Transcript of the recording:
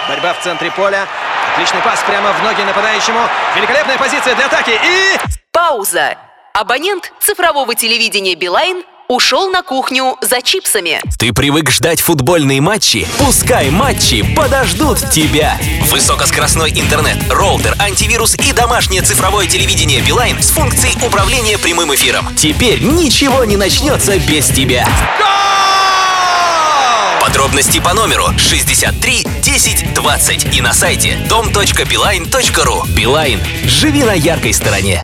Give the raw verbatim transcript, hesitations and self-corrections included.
Борьба в центре поля. Отличный пас прямо в ноги нападающему. Великолепная позиция для атаки. И... Пауза. Абонент цифрового телевидения «Билайн» ушел на кухню за чипсами. Ты привык ждать футбольные матчи? Пускай матчи подождут тебя. Высокоскоростной интернет, роутер, антивирус и домашнее цифровое телевидение «Билайн» с функцией управления прямым эфиром. Теперь ничего не начнется без тебя. Подробности по номеру шестьдесят три десять двадцать и на сайте дом точка билайн точка ру. Билайн. Живи на яркой стороне.